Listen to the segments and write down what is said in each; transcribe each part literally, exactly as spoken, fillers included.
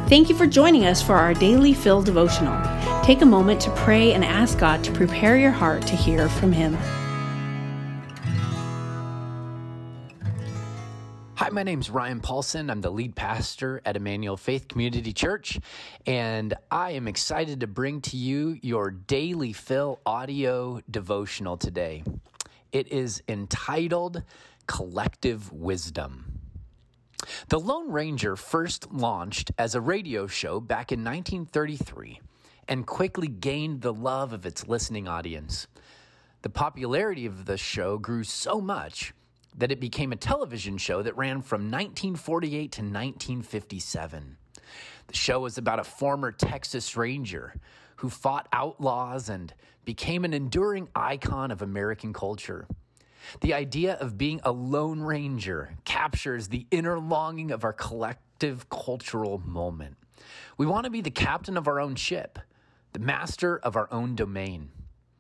Thank you for joining us for our Daily Fill devotional. Take a moment to pray and ask God to prepare your heart to hear from Him. Hi, my name's Ryan Paulson. I'm the lead pastor at Emmanuel Faith Community Church, and I am excited to bring to you your Daily Fill audio devotional today. It is entitled Collective Wisdom. The Lone Ranger first launched as a radio show back in nineteen thirty-three and quickly gained the love of its listening audience. The popularity of the show grew so much that it became a television show that ran from nineteen forty-eight to nineteen fifty-seven. The show was about a former Texas Ranger who fought outlaws and became an enduring icon of American culture. The idea of being a Lone Ranger captures the inner longing of our collective cultural moment. We want to be the captain of our own ship, the master of our own domain.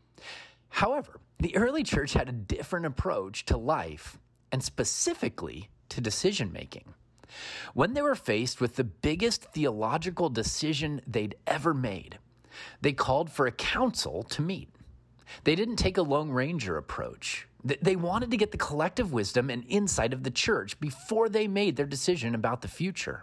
However, the early church had a different approach to life and specifically to decision-making. When they were faced with the biggest theological decision they'd ever made, they called for a council to meet. They didn't take a Lone Ranger approach. They wanted to get the collective wisdom and insight of the church before they made their decision about the future.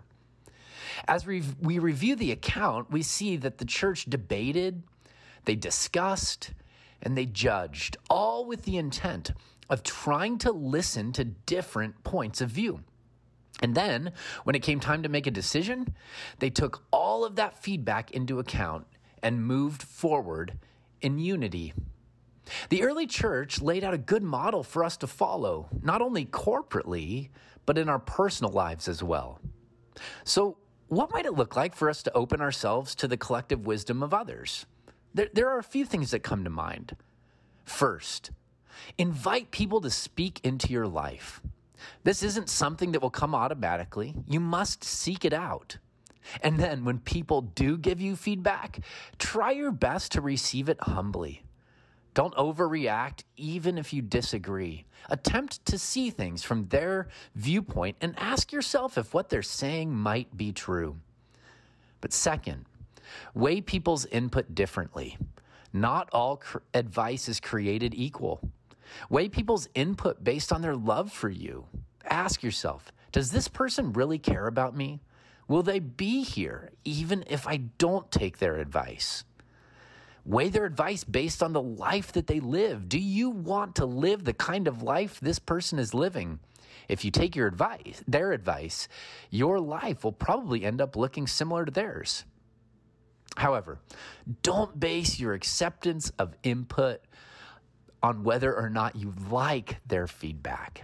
As we, we review the account, we see that the church debated, they discussed, and they judged, all with the intent of trying to listen to different points of view. And then, when it came time to make a decision, they took all of that feedback into account and moved forward in unity. The early church laid out a good model for us to follow, not only corporately, but in our personal lives as well. So, what might it look like for us to open ourselves to the collective wisdom of others? There, there are a few things that come to mind. First, invite people to speak into your life. This isn't something that will come automatically. You must seek it out. And then when people do give you feedback, try your best to receive it humbly. Don't overreact, even if you disagree. Attempt to see things from their viewpoint and ask yourself if what they're saying might be true. But second, weigh people's input differently. Not all cr- advice is created equal. Weigh people's input based on their love for you. Ask yourself, does this person really care about me? Will they be here even if I don't take their advice? Weigh their advice based on the life that they live. Do you want to live the kind of life this person is living? If you take your advice, their advice, your life will probably end up looking similar to theirs. However, don't base your acceptance of input on whether or not you like their feedback.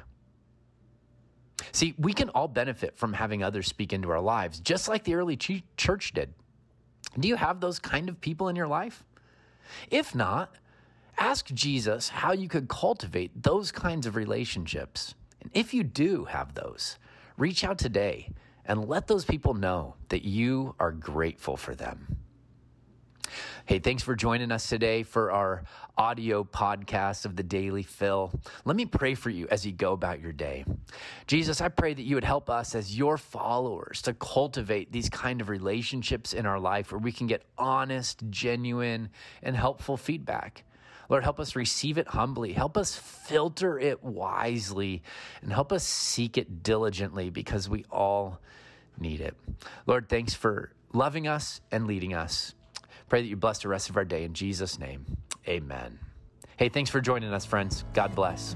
See, we can all benefit from having others speak into our lives, just like the early ch- church did. Do you have those kind of people in your life? If not, ask Jesus how you could cultivate those kinds of relationships. And if you do have those, reach out today and let those people know that you are grateful for them. Hey, thanks for joining us today for our audio podcast of the Daily Fill. Let me pray for you as you go about your day. Jesus, I pray that you would help us as your followers to cultivate these kind of relationships in our life where we can get honest, genuine, and helpful feedback. Lord, help us receive it humbly. Help us filter it wisely, and help us seek it diligently because we all need it. Lord, thanks for loving us and leading us. Pray that you bless the rest of our day in Jesus' name. Amen. Hey, thanks for joining us, friends. God bless.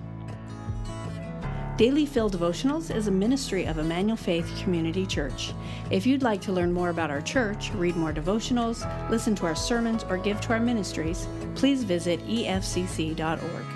Daily Fill Devotionals is a ministry of Emmanuel Faith Community Church. If you'd like to learn more about our church, read more devotionals, listen to our sermons, or give to our ministries, please visit E F C C dot org.